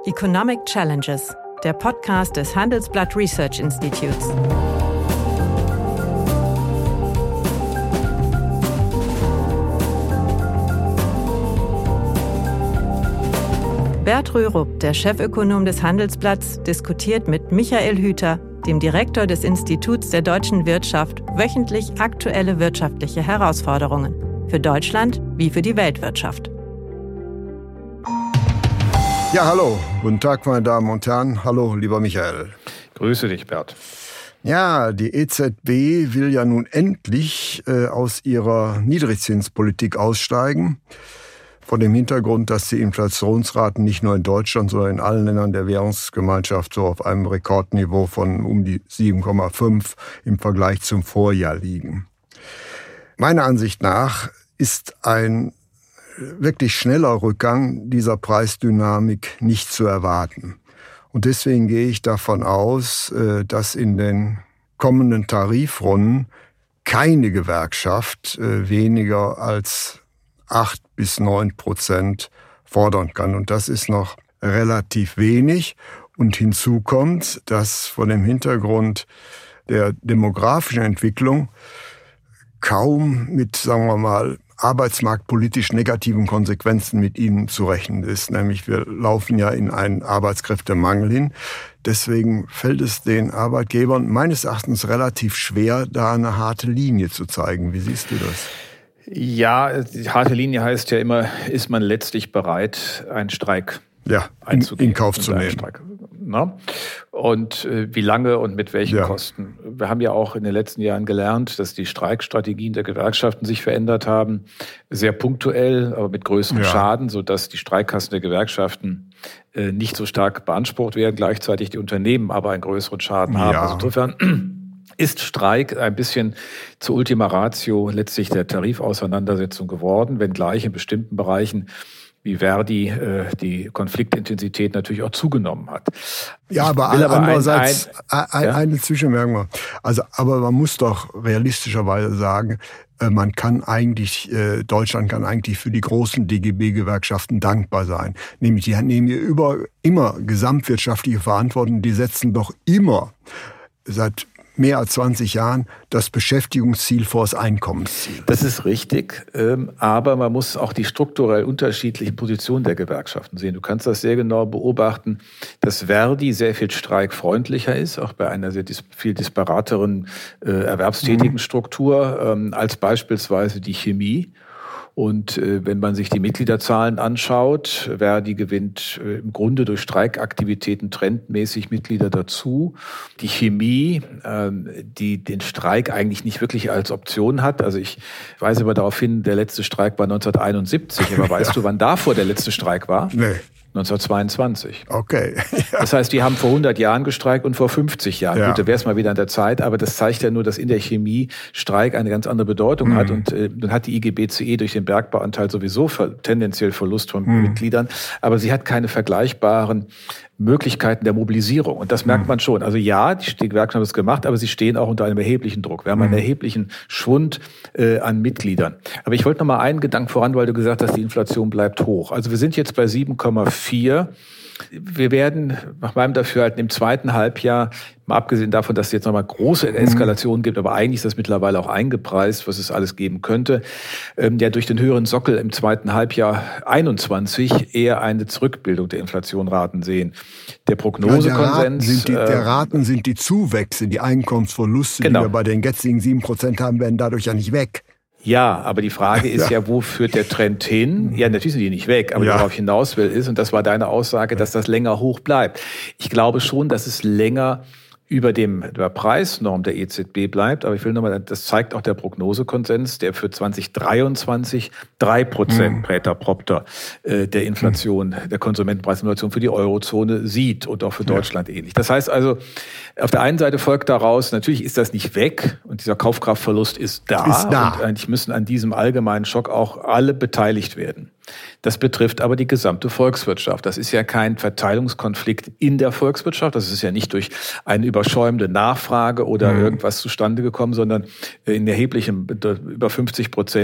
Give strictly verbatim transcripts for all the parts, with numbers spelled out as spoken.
Economic Challenges, der Podcast des Handelsblatt Research Institutes. Bert Rürup, der Chefökonom des Handelsblatts, diskutiert mit Michael Hüter, dem Direktor des Instituts der deutschen Wirtschaft, wöchentlich aktuelle wirtschaftliche Herausforderungen. Für Deutschland wie für die Weltwirtschaft. Ja, hallo. Guten Tag, meine Damen und Herren. Hallo, lieber Michael. Grüße dich, Bert. Ja, die E Z B will ja nun endlich äh, aus ihrer Niedrigzinspolitik aussteigen. Vor dem Hintergrund, dass die Inflationsraten nicht nur in Deutschland, sondern in allen Ländern der Währungsgemeinschaft so auf einem Rekordniveau von um die sieben Komma fünf im Vergleich zum Vorjahr liegen. Meiner Ansicht nach ist ein wirklich schneller Rückgang dieser Preisdynamik nicht zu erwarten. Und deswegen gehe ich davon aus, dass in den kommenden Tarifrunden keine Gewerkschaft weniger als acht bis neun Prozent fordern kann. Und das ist noch relativ wenig. Und hinzu kommt, dass vor dem Hintergrund der demografischen Entwicklung kaum mit, sagen wir mal, arbeitsmarktpolitisch negativen Konsequenzen mit ihnen zu rechnen ist. Nämlich wir laufen ja in einen Arbeitskräftemangel hin. Deswegen fällt es den Arbeitgebern meines Erachtens relativ schwer, da eine harte Linie zu zeigen. Wie siehst du das? Ja, die harte Linie heißt ja immer, ist man letztlich bereit, einen Streik ja, einzugehen? In Kauf zu nehmen. Streik, ne? Und äh, wie lange und mit welchen ja. Kosten? Wir haben ja auch in den letzten Jahren gelernt, dass die Streikstrategien der Gewerkschaften sich verändert haben. Sehr punktuell, aber mit größerem ja. Schaden, sodass die Streikkassen der Gewerkschaften äh, nicht so stark beansprucht werden, gleichzeitig die Unternehmen aber einen größeren Schaden haben. Ja. Also insofern ist Streik ein bisschen zur Ultima Ratio letztlich der Tarifauseinandersetzung geworden, wenngleich in bestimmten Bereichen wie Verdi äh, die Konfliktintensität natürlich auch zugenommen hat. Ja, aber, aber andererseits ein, ein, ein, ja? eine Zwischenmerkung. Also, aber man muss doch realistischerweise sagen, äh, man kann eigentlich, äh, Deutschland kann eigentlich für die großen D G B-Gewerkschaften dankbar sein. Nämlich, die nehmen hier über, immer gesamtwirtschaftliche Verantwortung, die setzen doch immer seit mehr als zwanzig Jahren das Beschäftigungsziel vor das Einkommensziel. Das ist richtig, aber man muss auch die strukturell unterschiedlichen Positionen der Gewerkschaften sehen. Du kannst das sehr genau beobachten, dass Verdi sehr viel streikfreundlicher ist, auch bei einer sehr dis- viel disparateren äh, erwerbstätigen mhm. Struktur ähm, als beispielsweise die Chemie. Und äh, wenn man sich die Mitgliederzahlen anschaut, Verdi gewinnt äh, im Grunde durch Streikaktivitäten trendmäßig Mitglieder dazu. Die Chemie, äh, die den Streik eigentlich nicht wirklich als Option hat. Also ich weise aber darauf hin, der letzte Streik war neunzehnhunderteinundsiebzig. Aber weißt du, wann davor der letzte Streik war? Nee. neunzehnhundertzweiundzwanzig. Okay. Ja. Das heißt, die haben vor hundert Jahren gestreikt und vor fünfzig Jahren. Ja. Gut, da wäre es mal wieder an der Zeit, aber das zeigt ja nur, dass in der Chemie Streik eine ganz andere Bedeutung mhm. hat. Und äh, dann hat die I G B C E durch den Bergbauanteil sowieso ver- tendenziell Verlust von mhm. Mitgliedern, aber sie hat keine vergleichbaren Möglichkeiten der Mobilisierung. Und das merkt man schon. Also ja, die, die Gewerkschaften haben es gemacht, aber sie stehen auch unter einem erheblichen Druck. Wir haben einen erheblichen Schwund äh, an Mitgliedern. Aber ich wollte noch mal einen Gedanken voran, weil du gesagt hast, die Inflation bleibt hoch. Also wir sind jetzt bei sieben Komma vier. Wir werden nach meinem Dafürhalten im zweiten Halbjahr, mal abgesehen davon, dass es jetzt nochmal große Eskalationen gibt, aber eigentlich ist das mittlerweile auch eingepreist, was es alles geben könnte, ähm, ja durch den höheren Sockel im zweiten Halbjahr einundzwanzig eher eine Zurückbildung der Inflationraten sehen. Der Prognosekonsens... Ja, der, Raten der Raten sind die Zuwächse, die Einkommensverluste, genau. die wir bei den jetzigen sieben Prozent haben, werden dadurch ja nicht weg. Ja, aber die Frage ist ja. ja, wo führt der Trend hin? Ja, natürlich sind die nicht weg, aber ja. worauf ich hinaus will ist, und das war deine Aussage, dass das länger hoch bleibt. Ich glaube schon, dass es länger über dem der Preisnorm der E Z B bleibt, aber ich will nochmal, das zeigt auch der Prognosekonsens, der für zwanzig dreiundzwanzig drei Prozent Präter propter äh, der Inflation, der Konsumentenpreisinflation für die Eurozone sieht und auch für Deutschland ja. ähnlich. Das heißt also, auf der einen Seite folgt daraus, natürlich ist das nicht weg und dieser Kaufkraftverlust ist da, ist da. und eigentlich müssen an diesem allgemeinen Schock auch alle beteiligt werden. Das betrifft aber die gesamte Volkswirtschaft. Das ist ja kein Verteilungskonflikt in der Volkswirtschaft. Das ist ja nicht durch eine überschäumende Nachfrage oder mhm. irgendwas zustande gekommen, sondern in erheblichem, über fünfzig Prozent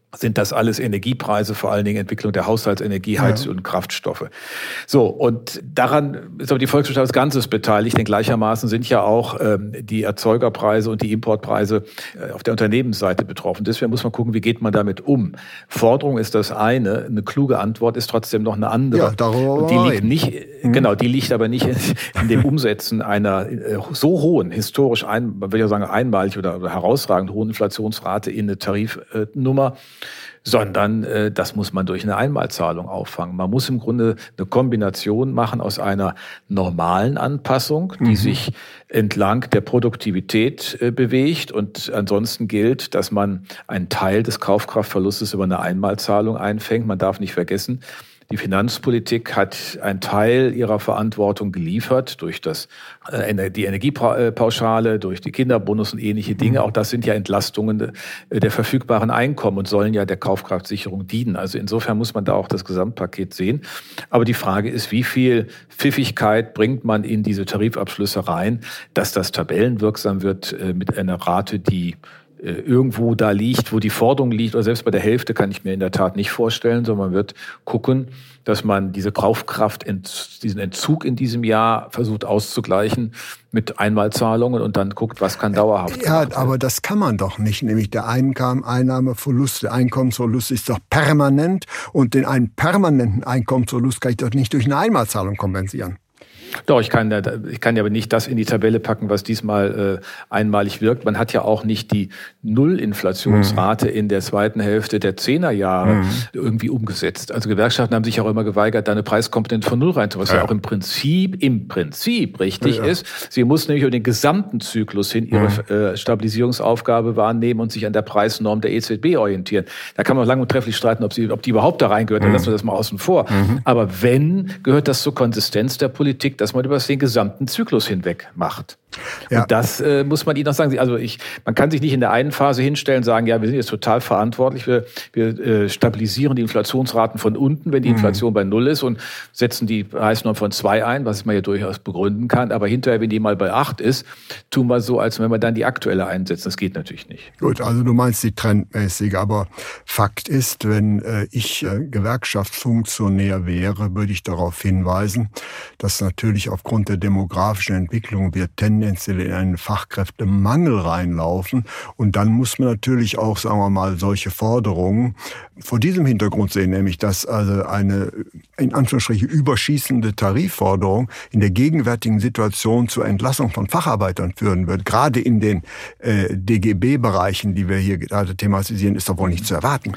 sind das alles Energiepreise, vor allen Dingen Entwicklung der Haushaltsenergie, Heiz- ja. und Kraftstoffe. So, und daran ist aber die Volkswirtschaft als Ganzes beteiligt, denn gleichermaßen sind ja auch ähm, die Erzeugerpreise und die Importpreise äh, auf der Unternehmensseite betroffen. Deswegen muss man gucken, wie geht man damit um. Forderung ist das eine, eine kluge Antwort ist trotzdem noch eine andere. Ja, darüber und die liegt nicht, mhm. genau, die liegt aber nicht in, in dem Umsetzen einer äh, so hohen, historisch ein, man will ja sagen einmalig oder, oder herausragend hohen Inflationsrate in eine Tarifnummer, sondern äh, das muss man durch eine Einmalzahlung auffangen. Man muss im Grunde eine Kombination machen aus einer normalen Anpassung, die mhm. sich entlang der Produktivität äh, bewegt, und ansonsten gilt, dass man einen Teil des Kaufkraftverlustes über eine Einmalzahlung einfängt. Man darf nicht vergessen, die Finanzpolitik hat einen Teil ihrer Verantwortung geliefert durch das, äh, die Energiepauschale, durch die Kinderbonus und ähnliche Dinge. Auch das sind ja Entlastungen der verfügbaren Einkommen und sollen ja der Kaufkraftsicherung dienen. Also insofern muss man da auch das Gesamtpaket sehen. Aber die Frage ist, wie viel Pfiffigkeit bringt man in diese Tarifabschlüsse rein, dass das tabellenwirksam wird äh, mit einer Rate, die irgendwo da liegt, wo die Forderung liegt, oder selbst bei der Hälfte kann ich mir in der Tat nicht vorstellen, sondern man wird gucken, dass man diese Kaufkraft, diesen Entzug in diesem Jahr versucht auszugleichen mit Einmalzahlungen und dann guckt, was kann dauerhaft Ja, aber werden. Das kann man doch nicht, nämlich der Einnahmeverlust, der Einkommensverlust ist doch permanent, und den einen permanenten Einkommensverlust kann ich doch nicht durch eine Einmalzahlung kompensieren. Doch, ich kann, ich kann ja aber nicht das in die Tabelle packen, was diesmal äh, einmalig wirkt. Man hat ja auch nicht die Nullinflationsrate mhm. in der zweiten Hälfte der Zehnerjahre mhm. irgendwie umgesetzt. Also Gewerkschaften haben sich auch immer geweigert, da eine Preiskomponente von Null reinzuholen, was ja. ja auch im Prinzip, im Prinzip richtig ja. ist. Sie muss nämlich über den gesamten Zyklus hin ihre mhm. äh, Stabilisierungsaufgabe wahrnehmen und sich an der Preisnorm der E Z B orientieren. Da kann man lang und trefflich streiten, ob, sie, ob die überhaupt da reingehört, dann mhm. lassen wir das mal außen vor. Mhm. Aber wenn, gehört das zur Konsistenz der Politik, dass man über den gesamten Zyklus hinweg macht. Ja. Und das äh, muss man Ihnen noch sagen. Also ich, man kann sich nicht in der einen Phase hinstellen und sagen, ja, wir sind jetzt total verantwortlich, wir, wir äh, stabilisieren die Inflationsraten von unten, wenn die Inflation mhm. bei Null ist, und setzen die Preisnorm von zwei ein, was man ja durchaus begründen kann. Aber hinterher, wenn die mal bei acht ist, tun wir so, als wenn wir dann die aktuelle einsetzen. Das geht natürlich nicht. Gut, also du meinst die trendmäßige, aber Fakt ist, wenn äh, ich äh, Gewerkschaftsfunktionär wäre, würde ich darauf hinweisen, dass natürlich aufgrund der demografischen Entwicklung wir tendenziell in einen Fachkräftemangel reinlaufen. Und dann muss man natürlich auch, sagen wir mal, solche Forderungen vor diesem Hintergrund sehen, nämlich dass also eine in Anführungsstrichen überschießende Tarifforderung in der gegenwärtigen Situation zur Entlassung von Facharbeitern führen wird. Gerade in den äh, D G B-Bereichen, die wir hier gerade thematisieren, ist doch wohl nicht zu erwarten.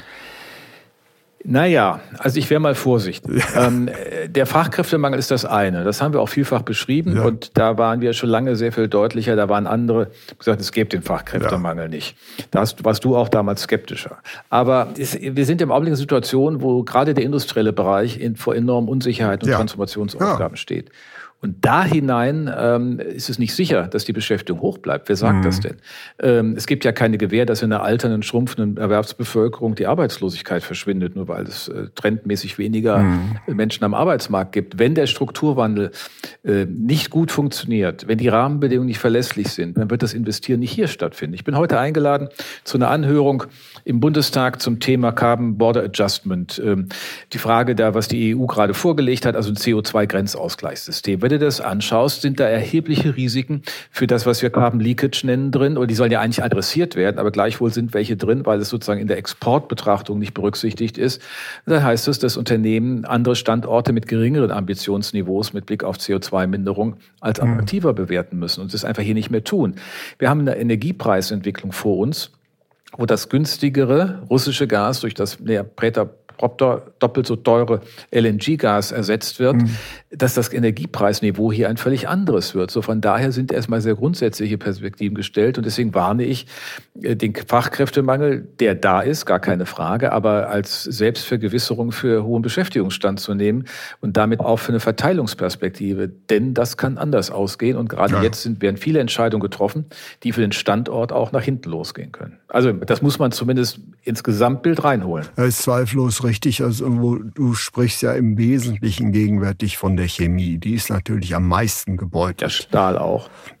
Naja, also ich wäre mal vorsichtig. Ja. Ähm, der Fachkräftemangel ist das eine. Das haben wir auch vielfach beschrieben, ja. und da waren wir schon lange sehr viel deutlicher. Da waren andere gesagt, es gäbe den Fachkräftemangel ja. nicht. Da hast, warst du auch damals skeptischer. Aber es, wir sind im Augenblick in einer Situation, wo gerade der industrielle Bereich in, vor enormen Unsicherheiten und ja. Transformationsaufgaben ja. steht. Und da hinein ähm, ist es nicht sicher, dass die Beschäftigung hoch bleibt. Wer sagt mhm. das denn? Ähm, es gibt ja keine Gewähr, dass in einer alternden, schrumpfenden Erwerbsbevölkerung die Arbeitslosigkeit verschwindet, nur weil es äh, trendmäßig weniger mhm. Menschen am Arbeitsmarkt gibt. Wenn der Strukturwandel äh, nicht gut funktioniert, wenn die Rahmenbedingungen nicht verlässlich sind, dann wird das Investieren nicht hier stattfinden. Ich bin heute eingeladen zu einer Anhörung im Bundestag zum Thema Carbon Border Adjustment. Ähm, die Frage da, was die E U gerade vorgelegt hat, also ein C O zwei Grenzausgleichssystem. Wenn du das anschaust, sind da erhebliche Risiken für das, was wir Carbon Leakage nennen, drin. Und die sollen ja eigentlich adressiert werden, aber gleichwohl sind welche drin, weil es sozusagen in der Exportbetrachtung nicht berücksichtigt ist. Dann heißt es, dass Unternehmen andere Standorte mit geringeren Ambitionsniveaus mit Blick auf C O zwei Minderung als attraktiver bewerten müssen und das einfach hier nicht mehr tun. Wir haben eine Energiepreisentwicklung vor uns, wo das günstigere russische Gas durch das ja, Prater doppelt so teure L N G-Gas ersetzt wird, mhm. dass das Energiepreisniveau hier ein völlig anderes wird. So von daher sind erstmal sehr grundsätzliche Perspektiven gestellt und deswegen warne ich den Fachkräftemangel, der da ist, gar keine Frage, aber als Selbstvergewisserung für hohen Beschäftigungsstand zu nehmen und damit auch für eine Verteilungsperspektive, denn das kann anders ausgehen und gerade ja. jetzt sind, werden viele Entscheidungen getroffen, die für den Standort auch nach hinten losgehen können. Also das muss man zumindest ins Gesamtbild reinholen. Das ist zweifellos richtig. Also du sprichst ja im Wesentlichen gegenwärtig von der Chemie. Die ist natürlich am meisten gebeutelt. Der Stahl auch.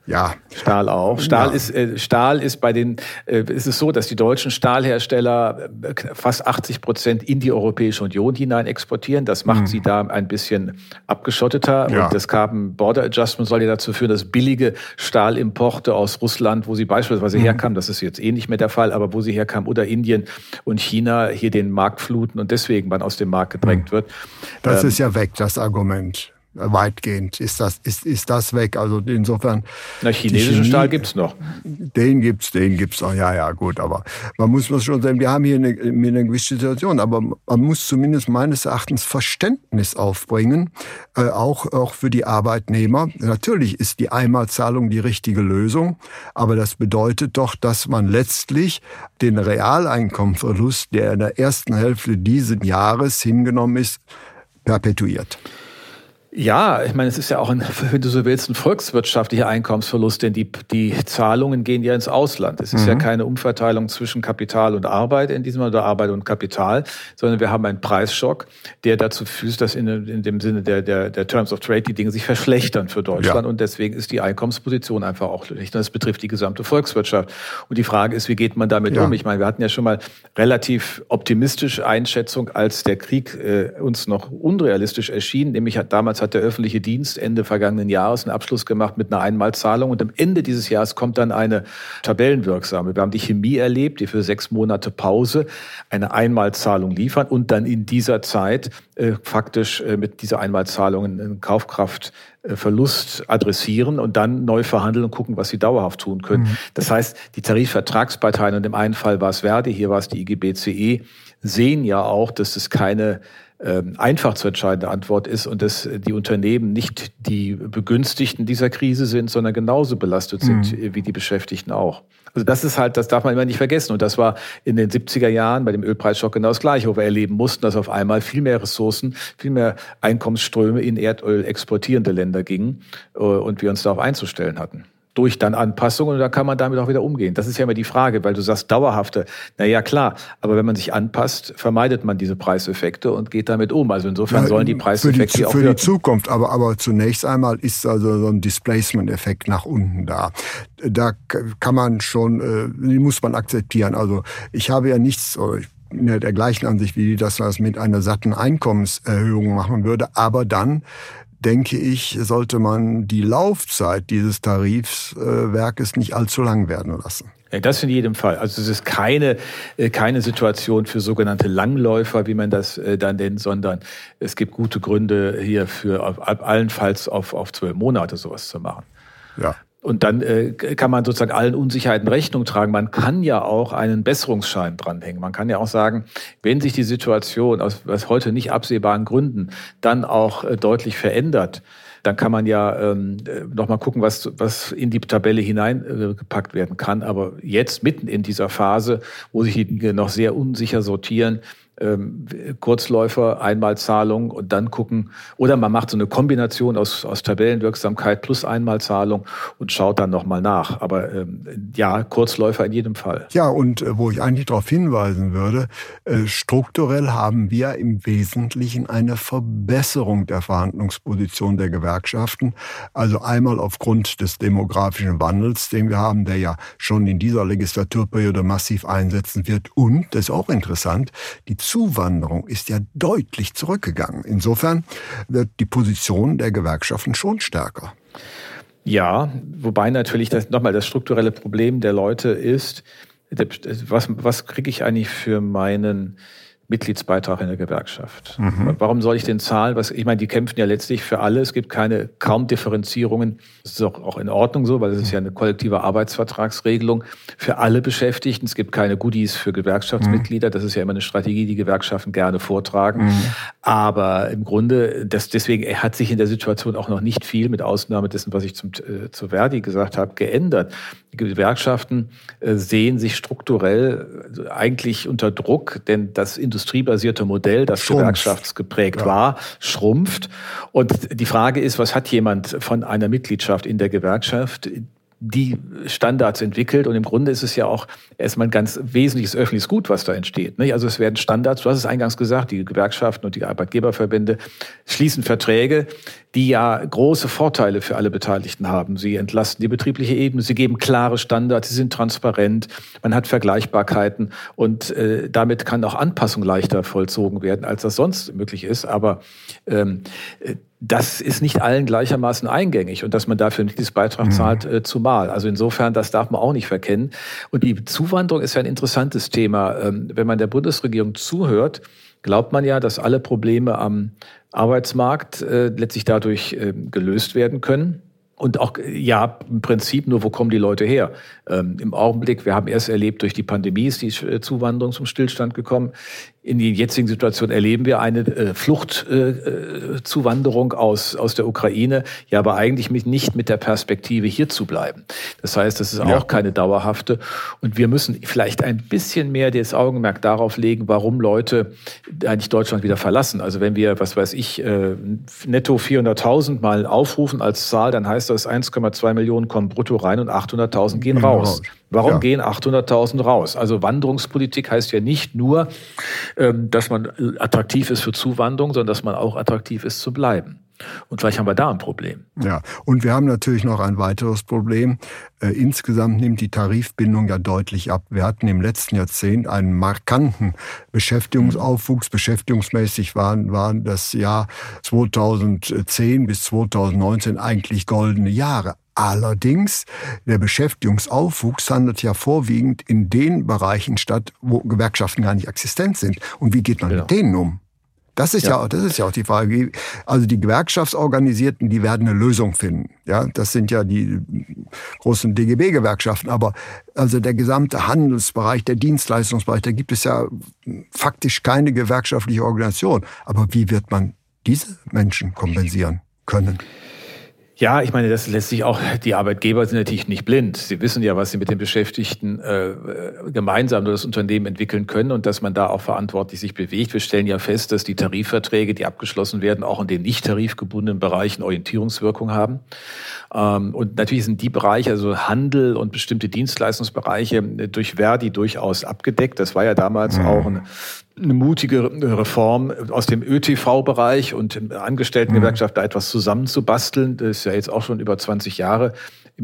Ja. Stahl auch. Stahl ja. ist äh, Stahl ist bei den äh, ist es so, dass die deutschen Stahlhersteller äh, fast achtzig Prozent in die Europäische Union hinein exportieren. Das macht mhm. sie da ein bisschen abgeschotteter. Ja. Und das Carbon Border Adjustment soll ja dazu führen, dass billige Stahlimporte aus Russland, wo sie beispielsweise mhm. herkamen, das ist jetzt eh nicht mehr der Fall, aber wo sie herkamen, oder Indien und China hier den Markt fluten und deswegen man aus dem Markt gedrängt mhm. wird. Das ähm, ist ja weg, das Argument. Weitgehend ist das, ist, ist das weg. Also insofern. Na, chinesischen Chemie, Stahl gibt's noch. Den gibt's, den gibt's noch. Ja, ja, gut. Aber man muss schon sagen, wir haben hier eine, eine gewisse Situation. Aber man muss zumindest meines Erachtens Verständnis aufbringen, äh, auch, auch für die Arbeitnehmer. Natürlich ist die Einmalzahlung die richtige Lösung. Aber das bedeutet doch, dass man letztlich den Realeinkommensverlust, der in der ersten Hälfte dieses Jahres hingenommen ist, perpetuiert. Ja, ich meine, es ist ja auch ein, wenn du so willst, ein volkswirtschaftlicher Einkommensverlust, denn die, die Zahlungen gehen ja ins Ausland. Es ist mhm. ja keine Umverteilung zwischen Kapital und Arbeit in diesem Fall, oder Arbeit und Kapital, sondern wir haben einen Preisschock, der dazu führt, dass in, in dem Sinne der, der, der Terms of Trade die Dinge sich verschlechtern für Deutschland, ja. Und deswegen ist die Einkommensposition einfach auch schlecht. Das betrifft die gesamte Volkswirtschaft. Und die Frage ist, wie geht man damit ja. um? Ich meine, wir hatten ja schon mal relativ optimistische Einschätzung, als der Krieg äh, uns noch unrealistisch erschien, nämlich hat damals hat der öffentliche Dienst Ende vergangenen Jahres einen Abschluss gemacht mit einer Einmalzahlung. Und am Ende dieses Jahres kommt dann eine tabellenwirksame. Wir haben die Chemie erlebt, die für sechs Monate Pause eine Einmalzahlung liefern und dann in dieser Zeit äh, faktisch äh, mit dieser Einmalzahlung einen Kaufkraftverlust adressieren und dann neu verhandeln und gucken, was sie dauerhaft tun können. Mhm. Das heißt, die Tarifvertragsparteien, und im einen Fall war es Verdi, hier war es die I G B C E, sehen ja auch, dass es keine einfach zu entscheidende Antwort ist und dass die Unternehmen nicht die Begünstigten dieser Krise sind, sondern genauso belastet sind mhm. wie die Beschäftigten auch. Also das ist halt, das darf man immer nicht vergessen. Und das war in den siebziger Jahren bei dem Ölpreisschock genau das Gleiche, wo wir erleben mussten, dass auf einmal viel mehr Ressourcen, viel mehr Einkommensströme in Erdöl exportierende Länder gingen und wir uns darauf einzustellen hatten. Durch dann Anpassungen, und da kann man damit auch wieder umgehen. Das ist ja immer die Frage, weil du sagst dauerhafte. Na ja, klar. Aber wenn man sich anpasst, vermeidet man diese Preiseffekte und geht damit um. Also insofern ja, sollen die Preiseffekte für die, auch für die Zukunft. Aber, aber zunächst einmal ist also so ein Displacement-Effekt nach unten da. Da kann man schon, den muss man akzeptieren. Also ich habe ja nichts, ich bin ja der gleichen Ansicht wie die, dass man das mit einer satten Einkommenserhöhung machen würde. Aber dann denke ich, sollte man die Laufzeit dieses Tarifswerkes nicht allzu lang werden lassen. Ja, das in jedem Fall. Also es ist keine, keine Situation für sogenannte Langläufer, wie man das dann nennt, sondern es gibt gute Gründe hier für allenfalls auf, auf zwölf Monate sowas zu machen. Ja. Und dann äh, kann man sozusagen allen Unsicherheiten Rechnung tragen. Man kann ja auch einen Besserungsschein dranhängen. Man kann ja auch sagen, wenn sich die Situation aus, aus heute nicht absehbaren Gründen dann auch äh, deutlich verändert, dann kann man ja ähm, noch mal gucken, was, was in die Tabelle hineingepackt äh, werden kann. Aber jetzt mitten in dieser Phase, wo sich die Dinge noch sehr unsicher sortieren, ähm, Kurzläufer, Einmalzahlung und dann gucken, oder man macht so eine Kombination aus, aus Tabellenwirksamkeit plus Einmalzahlung und schaut dann nochmal nach. Aber ähm, ja, Kurzläufer in jedem Fall. Ja, und äh, wo ich eigentlich darauf hinweisen würde, äh, strukturell haben wir im Wesentlichen eine Verbesserung der Verhandlungsposition der Gewerkschaften. Also einmal aufgrund des demografischen Wandels, den wir haben, der ja schon in dieser Legislaturperiode massiv einsetzen wird. Und, das ist auch interessant, die Zuwanderung ist ja deutlich zurückgegangen. Insofern wird die Position der Gewerkschaften schon stärker. Ja, wobei natürlich das, nochmal das strukturelle Problem der Leute ist, was, was kriege ich eigentlich für meinen Mitgliedsbeitrag in der Gewerkschaft? Mhm. Warum soll ich den zahlen? Was, ich meine, die kämpfen ja letztlich für alle. Es gibt keine, kaum Differenzierungen. Das ist auch, auch in Ordnung so, weil es ist ja eine kollektive Arbeitsvertragsregelung für alle Beschäftigten. Es gibt keine Goodies für Gewerkschaftsmitglieder. Das ist ja immer eine Strategie, die Gewerkschaften gerne vortragen. Mhm. Aber im Grunde, das, deswegen hat sich in der Situation auch noch nicht viel, mit Ausnahme dessen, was ich zum, äh, zu Verdi gesagt habe, geändert. Die Gewerkschaften äh, sehen sich strukturell eigentlich unter Druck, denn das industriebasierte Modell, das Schrumpf. gewerkschaftsgeprägt ja. war, schrumpft. Und die Frage ist, was hat jemand von einer Mitgliedschaft in der Gewerkschaft, die Standards entwickelt. Und im Grunde ist es ja auch erstmal ein ganz wesentliches öffentliches Gut, was da entsteht. Also es werden Standards, du hast es eingangs gesagt, die Gewerkschaften und die Arbeitgeberverbände schließen Verträge, die ja große Vorteile für alle Beteiligten haben. Sie entlasten die betriebliche Ebene, sie geben klare Standards, sie sind transparent, man hat Vergleichbarkeiten und äh, damit kann auch Anpassung leichter vollzogen werden, als das sonst möglich ist. Aber ähm, das ist nicht allen gleichermaßen eingängig und dass man dafür nicht dieses Beitrag mhm. zahlt, äh, zumal. Also insofern, das darf man auch nicht verkennen. Und die Zuwanderung ist ja ein interessantes Thema. Ähm, wenn man der Bundesregierung zuhört, glaubt man ja, dass alle Probleme am Arbeitsmarkt äh, letztlich dadurch äh, gelöst werden können. Und auch, ja, im Prinzip nur, wo kommen die Leute her? Ähm, im Augenblick, wir haben erst erlebt, durch die Pandemie ist die Zuwanderung zum Stillstand gekommen. In der jetzigen Situation erleben wir eine äh, Fluchtzuwanderung äh, aus, aus der Ukraine, ja, aber eigentlich mit, nicht mit der Perspektive, hier zu bleiben. Das heißt, das ist auch ja. keine dauerhafte. Und wir müssen vielleicht ein bisschen mehr das Augenmerk darauf legen, warum Leute eigentlich Deutschland wieder verlassen. Also wenn wir, was weiß ich, äh, netto vierhunderttausend mal aufrufen als Zahl, dann heißt das, eins Komma zwei Millionen kommen brutto rein und achthunderttausend gehen raus. Warum ja. gehen achthunderttausend raus? Also Wanderungspolitik heißt ja nicht nur, dass man attraktiv ist für Zuwanderung, sondern dass man auch attraktiv ist zu bleiben. Und vielleicht haben wir da ein Problem. Ja, und wir haben natürlich noch ein weiteres Problem. Äh, insgesamt nimmt die Tarifbindung ja deutlich ab. Wir hatten im letzten Jahrzehnt einen markanten Beschäftigungsaufwuchs. Beschäftigungsmäßig waren, waren das Jahr zweitausendzehn bis zweitausendneunzehn eigentlich goldene Jahre. Allerdings, der Beschäftigungsaufwuchs findet ja vorwiegend in den Bereichen statt, wo Gewerkschaften gar nicht existent sind. Und wie geht man genau. mit denen um? Das ist ja. ja, das ist ja auch die Frage. Also die Gewerkschaftsorganisierten, die werden eine Lösung finden. Ja, das sind ja die großen D G B-Gewerkschaften. Aber also der gesamte Handelsbereich, der Dienstleistungsbereich, da gibt es ja faktisch keine gewerkschaftliche Organisation. Aber wie wird man diese Menschen kompensieren können? Ja, ich meine, das lässt sich auch, die Arbeitgeber sind natürlich nicht blind. Sie wissen ja, was sie mit den Beschäftigten äh, gemeinsam durch das Unternehmen entwickeln können und dass man da auch verantwortlich sich bewegt. Wir stellen ja fest, dass die Tarifverträge, die abgeschlossen werden, auch in den nicht tarifgebundenen Bereichen Orientierungswirkung haben. Ähm, und natürlich sind die Bereiche, also Handel und bestimmte Dienstleistungsbereiche, durch Verdi durchaus abgedeckt. Das war ja damals mhm. auch eine eine mutige Reform aus dem Ö T V-Bereich und Angestelltengewerkschaft da etwas zusammenzubasteln. Das ist ja jetzt auch schon über zwanzig Jahre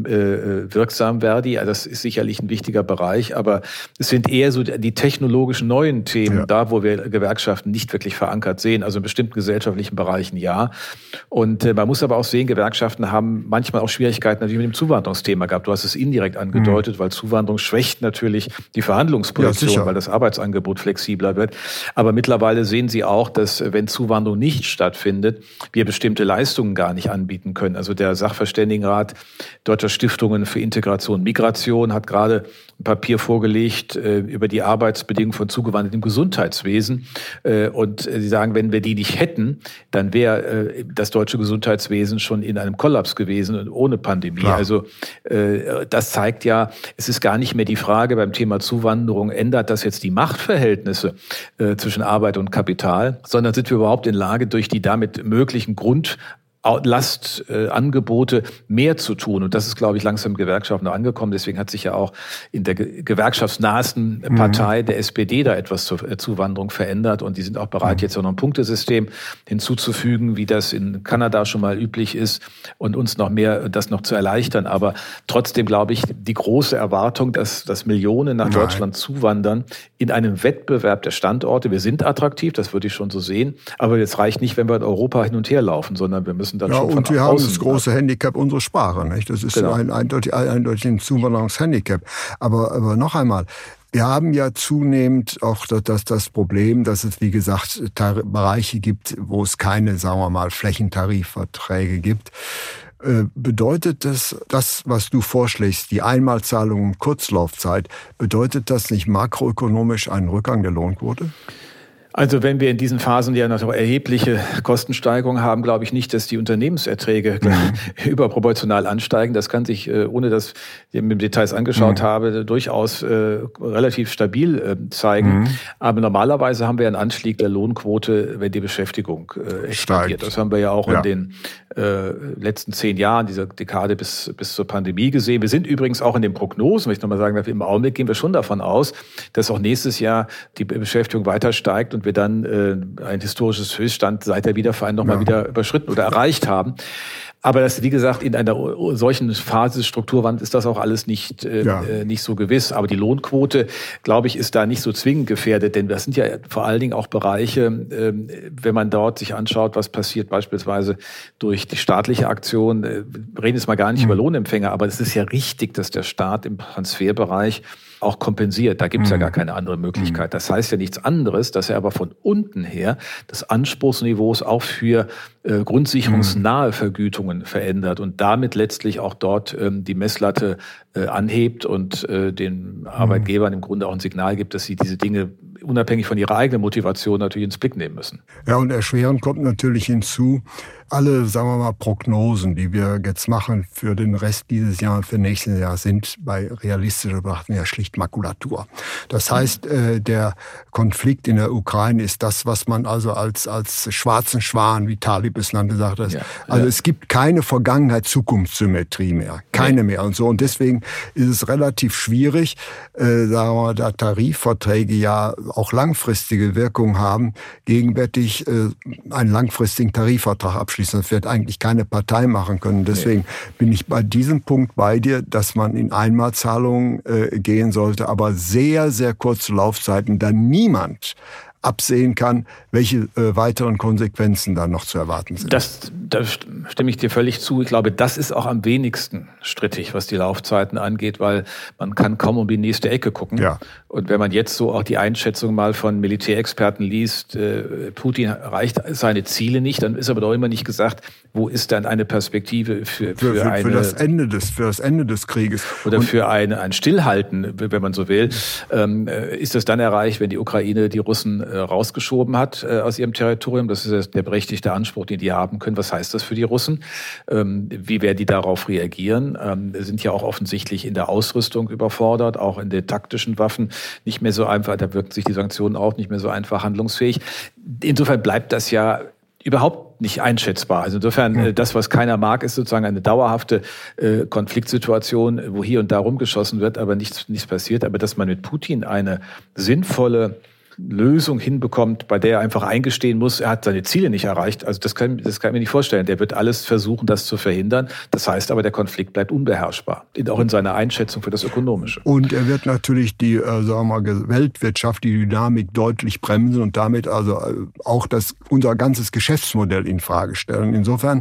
äh, wirksam, Verdi. Das ist sicherlich ein wichtiger Bereich, aber es sind eher so die technologischen neuen Themen, ja. da wo wir Gewerkschaften nicht wirklich verankert sehen, also in bestimmten gesellschaftlichen Bereichen ja. Und äh, man muss aber auch sehen, Gewerkschaften haben manchmal auch Schwierigkeiten natürlich mit dem Zuwanderungsthema gehabt. Du hast es indirekt angedeutet, mhm. weil Zuwanderung schwächt natürlich die Verhandlungsposition, ja, weil das Arbeitsangebot flexibler wird. Aber mittlerweile sehen Sie auch, dass wenn Zuwanderung nicht stattfindet, wir bestimmte Leistungen gar nicht anbieten können. Also der Sachverständigenrat Deutscher Stiftungen für Integration und Migration hat gerade ein Papier vorgelegt äh, über die Arbeitsbedingungen von Zugewanderten im Gesundheitswesen. Äh, und äh, sie sagen, wenn wir die nicht hätten, dann wäre äh, das deutsche Gesundheitswesen schon in einem Kollaps gewesen und ohne Pandemie. Klar. Also äh, das zeigt ja, es ist gar nicht mehr die Frage beim Thema Zuwanderung, ändert das jetzt die Machtverhältnisse äh, zwischen Arbeit und Kapital, sondern sind wir überhaupt in Lage, durch die damit möglichen Grund Lastangebote äh, mehr zu tun. Und das ist, glaube ich, langsam Gewerkschaften noch angekommen. Deswegen hat sich ja auch in der ge- gewerkschaftsnahesten Partei, mhm. der S P D, da etwas zur äh, Zuwanderung verändert. Und die sind auch bereit, mhm. jetzt auch noch ein Punktesystem hinzuzufügen, wie das in Kanada schon mal üblich ist und uns noch mehr das noch zu erleichtern. Aber trotzdem, glaube ich, die große Erwartung, dass, dass Millionen nach Nein. Deutschland zuwandern in einem Wettbewerb der Standorte. Wir sind attraktiv, das würde ich schon so sehen. Aber es reicht nicht, wenn wir in Europa hin und her laufen, sondern wir müssen dann ja, schon von und wir haben das große ab. Handicap unserer Sprache. Nicht? Das ist genau. ein eindeutig, eindeutig ein Zuwanderungshandicap. Aber, aber noch einmal, wir haben ja zunehmend auch das, das Problem, dass es, wie gesagt, Tar- Bereiche gibt, wo es keine, sagen wir mal, Flächentarifverträge gibt. Bedeutet das, das, was du vorschlägst, die Einmalzahlung und Kurzlaufzeit, bedeutet das nicht makroökonomisch einen Rückgang der Lohnquote? Also wenn wir in diesen Phasen ja noch erhebliche Kostensteigerungen haben, glaube ich nicht, dass die Unternehmenserträge mhm. überproportional ansteigen. Das kann sich, ohne dass ich mir Details angeschaut mhm. habe, durchaus äh, relativ stabil äh, zeigen. Mhm. Aber normalerweise haben wir einen Anstieg der Lohnquote, wenn die Beschäftigung äh, expandiert. Das haben wir ja auch ja. in den äh, letzten zehn Jahren, dieser Dekade bis, bis zur Pandemie gesehen. Wir sind übrigens auch in den Prognosen, möchte ich nochmal sagen, im Augenblick gehen wir schon davon aus, dass auch nächstes Jahr die Beschäftigung weiter steigt und wir dann äh, ein historisches Höchststand seit der Wiedervereinigung nochmal ja. wieder überschritten oder erreicht haben. Aber das, wie gesagt, in einer solchen Phase des Strukturwandels ist das auch alles nicht, äh, ja. nicht so gewiss. Aber die Lohnquote, glaube ich, ist da nicht so zwingend gefährdet, denn das sind ja vor allen Dingen auch Bereiche, äh, wenn man dort sich anschaut, was passiert beispielsweise durch die staatliche Aktion. Äh, wir reden jetzt mal gar nicht mhm. über Lohnempfänger, aber es ist ja richtig, dass der Staat im Transferbereich auch kompensiert. Da gibt es mhm. ja gar keine andere Möglichkeit. Das heißt ja nichts anderes, dass er aber von unten her das Anspruchsniveaus auch für äh, grundsicherungsnahe Vergütungen verändert und damit letztlich auch dort ähm, die Messlatte äh, anhebt und äh, den Arbeitgebern im Grunde auch ein Signal gibt, dass sie diese Dinge unabhängig von ihrer eigenen Motivation natürlich ins Blick nehmen müssen. Ja, und erschwerend kommt natürlich hinzu, alle, sagen wir mal, Prognosen, die wir jetzt machen für den Rest dieses Jahres, für nächstes Jahr, sind bei realistischer Betrachtung ja schlicht Makulatur. Das heißt, äh, der Konflikt in der Ukraine ist das, was man also als als schwarzen Schwan, wie Talib es nannte, sagt das. Ja, also ja. es gibt keine Vergangenheit-Zukunftssymmetrie mehr, keine mehr und so. Und deswegen ist es relativ schwierig, äh, sagen wir mal, da Tarifverträge ja auch langfristige Wirkung haben, gegenwärtig äh, einen langfristigen Tarifvertrag abschließen. Das wird eigentlich keine Partei machen können. Deswegen nee. bin ich bei diesem Punkt bei dir, dass man in Einmalzahlungen äh, gehen sollte, aber sehr, sehr kurze Laufzeiten, da niemand absehen kann, welche äh, weiteren Konsequenzen da noch zu erwarten sind. Das, da stimme ich dir völlig zu. Ich glaube, das ist auch am wenigsten strittig, was die Laufzeiten angeht, weil man kann kaum um die nächste Ecke gucken. Ja. Und wenn man jetzt so auch die Einschätzung mal von Militärexperten liest, äh, Putin erreicht seine Ziele nicht, dann ist aber doch immer nicht gesagt, wo ist dann eine Perspektive für, für, für, eine... Für das Ende des, für das Ende des Krieges. Oder Und für eine, ein Stillhalten, wenn man so will. Ähm, ist das dann erreicht, wenn die Ukraine die Russen äh, rausgeschoben hat äh, aus ihrem Territorium? Das ist der berechtigte Anspruch, den die haben können. Was heißt das für die Russen? Ähm, wie werden die darauf reagieren? Ähm, sind ja auch offensichtlich in der Ausrüstung überfordert, auch in den taktischen Waffen nicht mehr so einfach. Da wirken sich die Sanktionen auch nicht mehr so einfach handlungsfähig. Insofern bleibt das ja überhaupt nicht einschätzbar. Also insofern, äh, das, was keiner mag, ist sozusagen eine dauerhafte äh, Konfliktsituation, wo hier und da rumgeschossen wird, aber nichts, nichts passiert. Aber dass man mit Putin eine sinnvolle Lösung hinbekommt, bei der er einfach eingestehen muss, er hat seine Ziele nicht erreicht. Also das kann, das kann ich mir nicht vorstellen. Der wird alles versuchen, das zu verhindern. Das heißt aber, der Konflikt bleibt unbeherrschbar, auch in seiner Einschätzung für das Ökonomische. Und er wird natürlich die, äh, sagen wir mal, Weltwirtschaft, die Dynamik deutlich bremsen und damit also auch das, unser ganzes Geschäftsmodell in Frage stellen. Insofern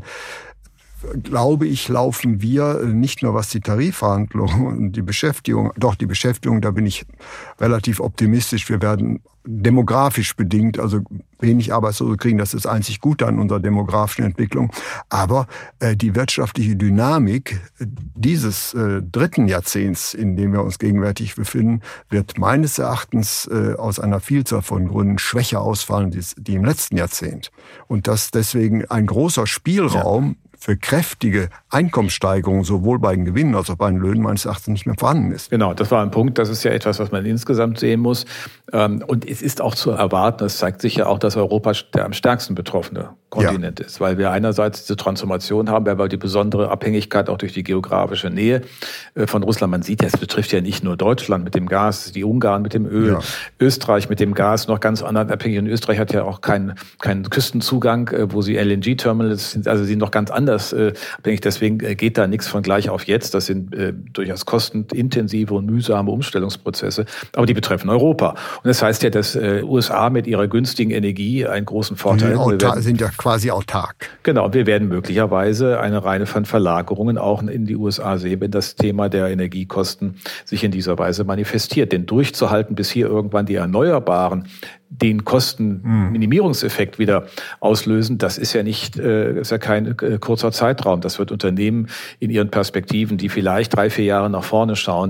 glaube ich, laufen wir nicht nur was die Tarifverhandlungen und die Beschäftigung, doch die Beschäftigung, da bin ich relativ optimistisch. Wir werden demografisch bedingt, also wenig Arbeitslose kriegen, das ist das einzig Gute an unserer demografischen Entwicklung. Aber äh, die wirtschaftliche Dynamik dieses äh, dritten Jahrzehnts, in dem wir uns gegenwärtig befinden, wird meines Erachtens äh, aus einer Vielzahl von Gründen schwächer ausfallen, die, die im letzten Jahrzehnt. Und dass deswegen ein großer Spielraum ja. für kräftige Einkommenssteigerungen sowohl bei den Gewinnen als auch bei den Löhnen meines Erachtens nicht mehr vorhanden ist. Genau, das war ein Punkt. Das ist ja etwas, was man insgesamt sehen muss. Und es ist auch zu erwarten, das zeigt sich ja auch, dass Europa der am stärksten betroffene Kontinent ja. ist, weil wir einerseits diese Transformation haben, weil wir die besondere Abhängigkeit auch durch die geografische Nähe von Russland. Man sieht ja, es betrifft ja nicht nur Deutschland mit dem Gas, die Ungarn mit dem Öl, ja. Österreich mit dem Gas, noch ganz anderen abhängig. Und Österreich hat ja auch keinen keinen Küstenzugang, wo sie L N G-Terminals sind, also sie sind noch ganz anders äh, abhängig. Deswegen geht da nichts von gleich auf jetzt. Das sind äh, durchaus kostenintensive und mühsame Umstellungsprozesse, aber die betreffen Europa. Und das heißt ja, dass äh, U S A mit ihrer günstigen Energie einen großen Vorteil haben. Die werden, sind ja quasi autark. Genau, wir werden möglicherweise eine Reihe von Verlagerungen auch in die U S A sehen, wenn das Thema der Energiekosten sich in dieser Weise manifestiert. Denn durchzuhalten, bis hier irgendwann die Erneuerbaren den Kostenminimierungseffekt wieder auslösen, das ist ja nicht, äh, ist ja kein äh, kurzer Zeitraum. Das wird Unternehmen in ihren Perspektiven, die vielleicht drei, vier Jahre nach vorne schauen,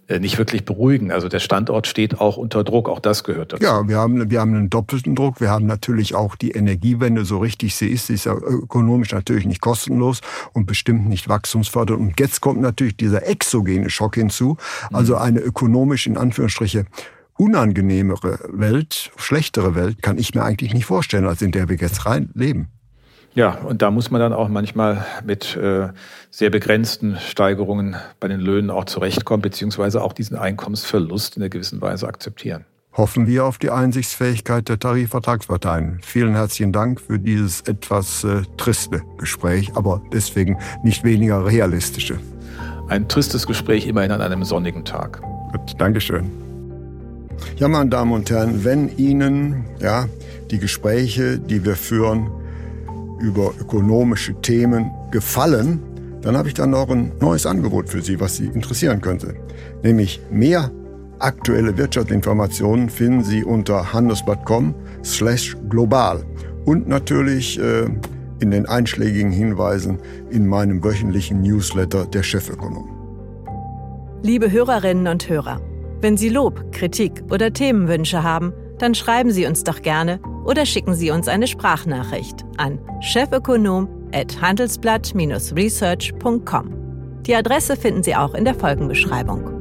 nicht wirklich beruhigen. Also der Standort steht auch unter Druck, auch das gehört dazu. Ja, wir haben, wir haben einen doppelten Druck. Wir haben natürlich auch die Energiewende, so richtig sie ist, sie ist ja ökonomisch natürlich nicht kostenlos und bestimmt nicht wachstumsfördernd. Und jetzt kommt natürlich dieser exogene Schock hinzu, also eine ökonomisch in Anführungsstriche unangenehmere Welt, schlechtere Welt, kann ich mir eigentlich nicht vorstellen, als in der wir jetzt rein leben. Ja, und da muss man dann auch manchmal mit äh, sehr begrenzten Steigerungen bei den Löhnen auch zurechtkommen, beziehungsweise auch diesen Einkommensverlust in einer gewissen Weise akzeptieren. Hoffen wir auf die Einsichtsfähigkeit der Tarifvertragsparteien. Vielen herzlichen Dank für dieses etwas äh, triste Gespräch, aber deswegen nicht weniger realistische. Ein tristes Gespräch immerhin an einem sonnigen Tag. Gut, Dankeschön. Ja, meine Damen und Herren, wenn Ihnen ja, die Gespräche, die wir führen, über ökonomische Themen gefallen, dann habe ich dann noch ein neues Angebot für Sie, was Sie interessieren könnte. Nämlich mehr aktuelle Wirtschaftsinformationen finden Sie unter handelsblatt punkt com slash global und natürlich äh, in den einschlägigen Hinweisen in meinem wöchentlichen Newsletter der Chefökonom. Liebe Hörerinnen und Hörer, wenn Sie Lob, Kritik oder Themenwünsche haben, dann schreiben Sie uns doch gerne oder schicken Sie uns eine Sprachnachricht an chefökonom at handelsblatt Bindestrich research punkt com. Die Adresse finden Sie auch in der Folgenbeschreibung.